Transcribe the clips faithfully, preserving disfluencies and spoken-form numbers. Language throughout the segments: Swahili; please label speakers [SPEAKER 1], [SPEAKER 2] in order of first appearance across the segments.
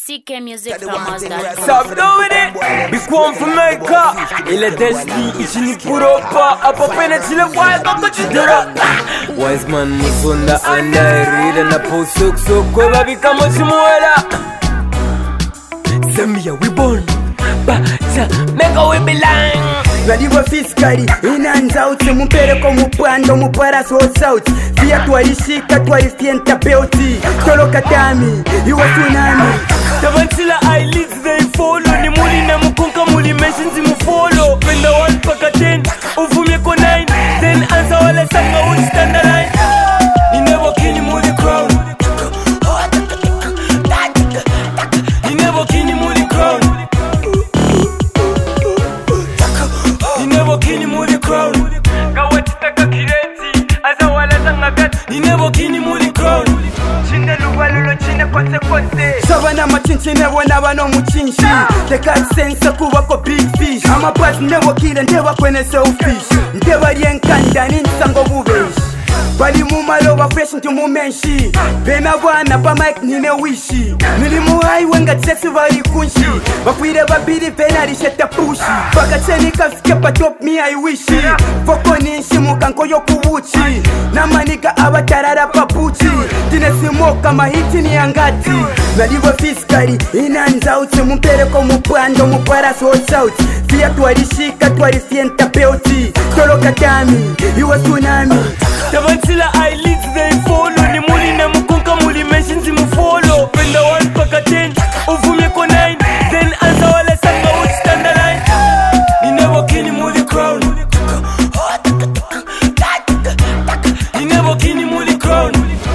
[SPEAKER 1] C K Music Promos dot com.
[SPEAKER 2] Stop doing it. Big one for Mecca. Il est Desli, ici ni pour pas. A pas peine tu le vois quand tu diras. Wise man musunda anda read na posuk so ko babi kama simuela. Zambia we born. Ba cha Mecca we belong.
[SPEAKER 3] Radiwa fiskari inanza uti mumpereko mupando mupara so sauti via tualishika tualifienta beauty toloka tami iwa tsunami
[SPEAKER 2] Tabantila eyelids they follow ni muli na mukunka muli mentions mu follow penda one paka ten uvumye ko nine then answer wala sanga would stand the line ni never kini muli crown ni never kini muli crown ni never kini muli crown kawati taka kireti asa wala sanga gat ni never kini muli crown chinde lubalolo chinde konse konse
[SPEAKER 3] Savana machinchine wana bano muchinshi Teka sense kubako big fish Ama pass never kill and never kwene selfish Ndeba rienkanda ninsango bubeshi Bali mumaloba fresh nti mumenshi Bena bwana pa mic nine wishi Nili muhai wenga tsesi bari kunshi Bakwire babiri bena risheta pushi Baka cheni kafike pa top me I wishi Foko ninshi mukanko yoku uchi Na manika abatarara papuchi Tine simoka mahiti ni angati Naliwa fiskari inanza uti mumpereko mupando mupara so sauti Via tuarishika tuarifienta beauty Toloka tami iwa tsunami
[SPEAKER 2] Tabantila eyelids they follow ni muli na mukunka muli mentions mu follow penda one paka ten uvumye ko nine then answer wala sanga would stand the line ni never kini muli crown ni never kini muli crown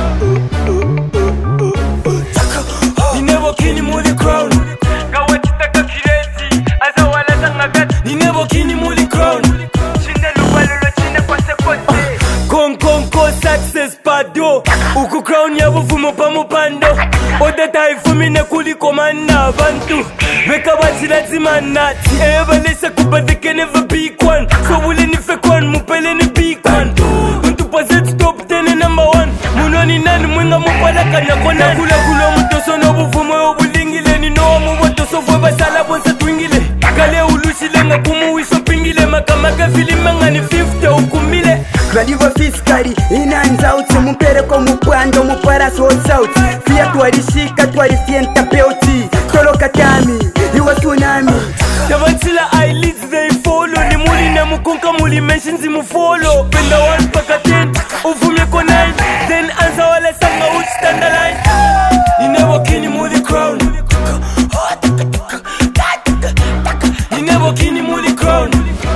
[SPEAKER 2] ni never kini muli crown kawati taka kireti asa wala sanga gat ni never kini muli crown chinde lubalolo chinde kwase kwase Kong kong ko success pado Uku crown ya bufumo pa mupando Ode taifumi ne kuli komanda bantu Meka batila timana Ti eva lesa kubadeke never be one So wule ni fake one mupele ni big one Untu pazet top ten number one Munoni nani mwinga mupala kanya kona Kula kula mutoso no bufumo yo bulingile Ni no mu watoso fwe basala bonsa twingile Kale ulushile nga kumuwisho pingile Makamaka filimanga ni fifty ukumile
[SPEAKER 3] Radiwa fiskari inanza uti mumpereko mupando mupara so sauti Via tualishika tualifienta beauty Toloka tami iwa tsunami
[SPEAKER 2] Tabantila eyelids they follow ni muli na mukunka muli mentions mu follow penda one paka ten uvumye ko nine then answer wala sanga would stand the line ni never kini muli crown ni never kini muli crown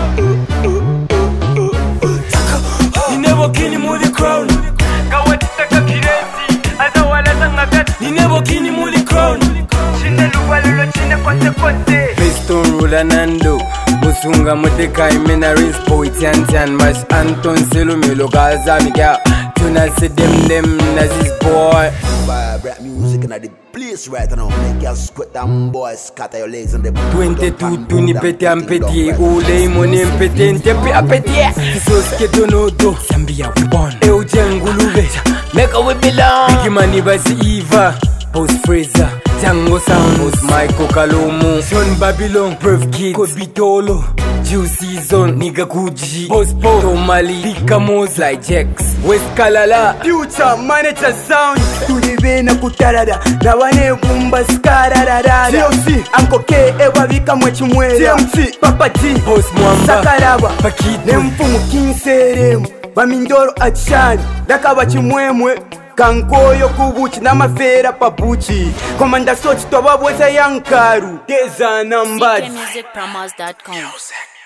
[SPEAKER 2] ni never kini muli crown kawati taka kireti asa wala sanga gat ni never kini muli crown chinde lubalolo chinde konse konse Piston Rula Nando Musunga Muteka Imena Riz Poet Yan Yan Mash Anton Selumilo Gaza Mika Tuna se dem dem Nazis boy
[SPEAKER 4] Buy rap music and I did place right now. Make you squat down boy, scatter your legs and the
[SPEAKER 2] twenty-two tuni pete ampeti Ule imoni mpete ntepe apeti Kisos keto nodo Zambia we born Eo jenguluve Mecca we belong Bigi mani basi Eva Post Fraser Django Sound Post Michael Kalomo Sean Babylon Brev Kids Kobitolo Juicy Zone Nigga Gucci Post Po Tomali Pika Moz Like Jax West Kalala
[SPEAKER 3] Future manager sound Tulivena kutarada Na wane kumba skararara C O C Anko K Ewa vika mwechi mwela T M C Papa G
[SPEAKER 2] Post Mwamba
[SPEAKER 3] Sakaraba
[SPEAKER 2] Pakitu
[SPEAKER 3] Nemfumu kinseremu Bamindoro achani Dakaba chimwemwe Kankoyo kubuchi na mafera pabuchi Komanda sochi toba bweza yankaru Keza nambati
[SPEAKER 1] C K Music Promos dot com.